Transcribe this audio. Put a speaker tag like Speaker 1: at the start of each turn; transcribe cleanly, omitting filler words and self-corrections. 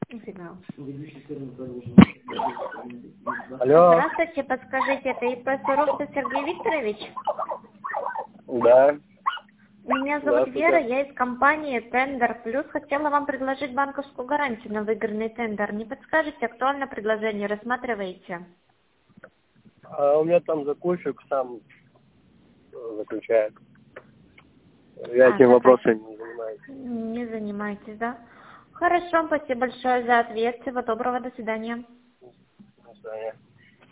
Speaker 1: Сигнал.
Speaker 2: Алло.
Speaker 1: Здравствуйте, подскажите, это ИП Суровцев Сергей Викторович?
Speaker 2: Да.
Speaker 1: Меня зовут Вера, я из компании Тендер Плюс. Хотела вам предложить банковскую гарантию на выигранный тендер. Не подскажете, актуальное предложение рассматриваете?
Speaker 2: А у меня там заказчик сам заключает. Я этим вопросом не занимаюсь.
Speaker 1: Не занимаетесь, да? Хорошо, спасибо большое за ответ. Всего доброго, до свидания.
Speaker 2: До свидания.